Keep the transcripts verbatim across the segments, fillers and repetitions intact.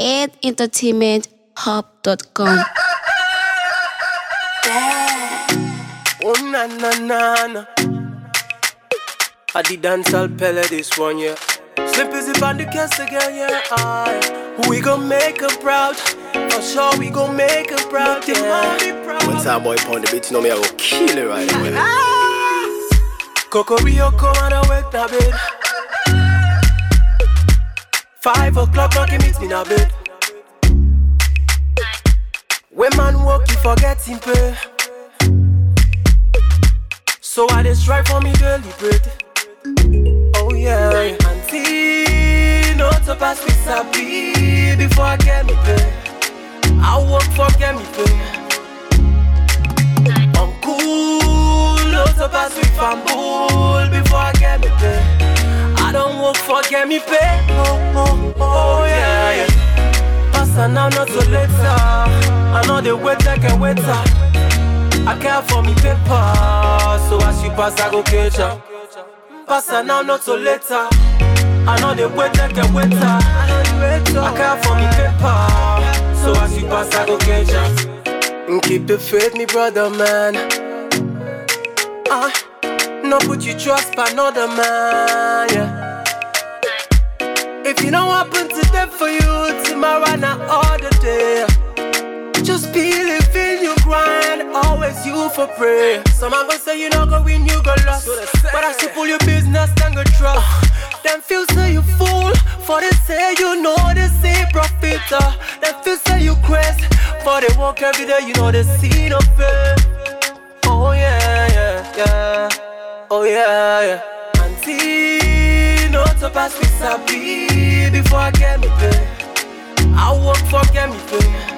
eight entertainment hub dot com. Oh na na na na. I did dance all pele this one, yeah. Slip is it on the cast again, yeah. Aye. We gon' make her proud. For sure we gon' make her proud, yeah. When some boy pound the beat, you know me, I go kill it right away. Coco Rio come and I wake the bed. Five o'clock, knocking meet me in a bed. When man walk, you forget him pay. So I just try for me daily bread. Oh yeah, auntie, no to pass me sabi before I get me pay. I work for get me pay. Uncle, no to pass me fumble before I get me pay. I don't work for get me pay. Oh oh oh yeah yeah. Pass her now, not so later. I know the wait I can wait. I care for me paper, so as you pass I go catch her. Pass her now, not so later. I know the wait I can wait. I care for me paper, so as you pass I go catch her. Keep the faith, me brother man. Ah, no put your trust by another man, yeah. If you don't happen to them for you, tomorrow not all the day. Just believe in your grind, always you for prayer. Some man gon' say you not gon' win, you gon' lost. But I should pull your business and go trust. Them feel say you fool, for they say you know they say profit. uh. Them feel say you crazy, for they walk every day, you know they see no fear. Oh yeah, yeah, yeah. Oh yeah, yeah. Auntie, no to pass me sabi before I get me pay. I work for get me pay.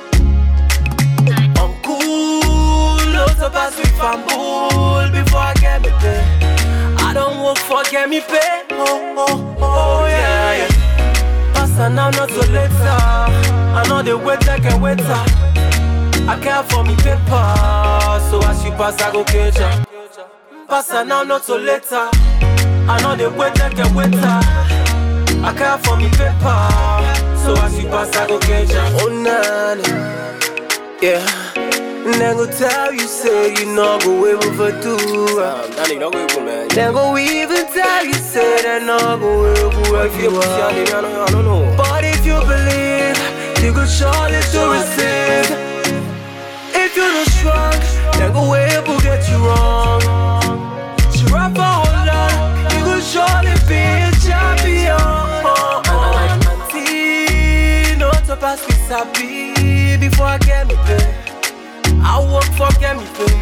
No to pass me fumble before I get me pay. I don't work for get me pay. Oh, oh, oh, yeah, yeah. Pass her now, not so later. I know the wait I can wait. I care for me paper, so as you pass I go catch her. Pass her now, not so later. I know the wait I can wait. I care for me paper, so as you pass I go catch her. Oh, nah, nah. Yeah. Then go tell you say you know go able for do. Danny, don't go able, man. Then go even tell you say that no go able if you are. I don't know. But if you believe, you could surely to receive. If you're not strong, then go able get you wrong. She rap for all that, you could surely be a champion. Auntie, no to pass me sabi before I get me pay. I work for get me pay.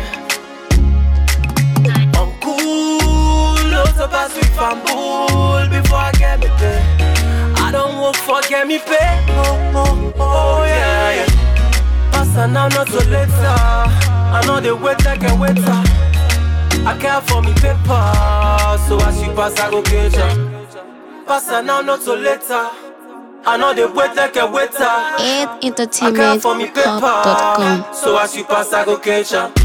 Uncle, no to pass me fumble before I get me pay. I don't work for get me pay. Oh, oh, oh, yeah, yeah. Pass her now, not so later. I know the wait I can wait. I care for me paper, so as you pass I go catch her. Pass her now, not so later. I know the wait like a waiter. eight entertainment hub dot com. So as you pass I go catch her.